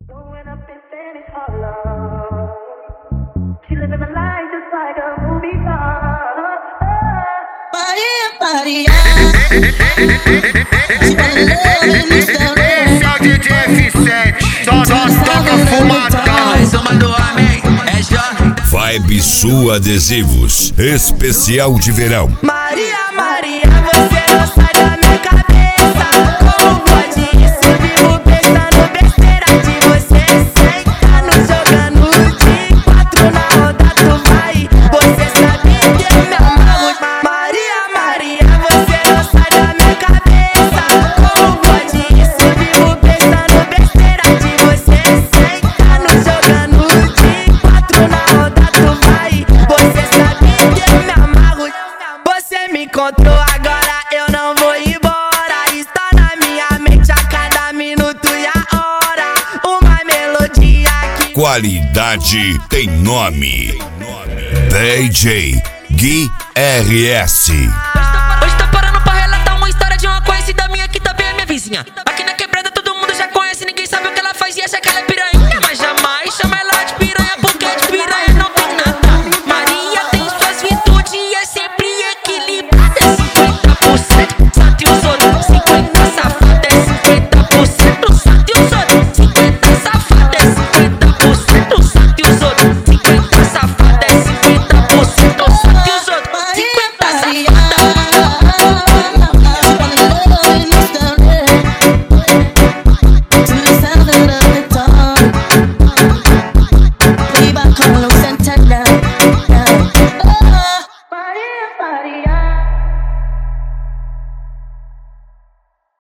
Growing up in Spanish Harlem, she living the life just like a movie star. Maria, she wanna love me, Esse é o DJ F7, só toca fumadão. Mais uma do homem, é Jorge. Vibe Sul Adesivos, especial de verão. Maria, você não sai da minha cabeça. Como pode isso? Vivo pensando besteira de você. Sentando, jogando de 4 na roda, tu vai. Você sabe que eu me amarro. Maria, você não sai da minha cabeça. Como pode isso? Vivo pensando besteira de você. Sentando, jogando de 4 na roda, tu vai. Você sabe que eu me amarro. Você me encontrou agora, eu não vou embora. Está na minha mente a cada minuto e a hora. Uma melodia que Qualidade tem nome. DJ Gui RS.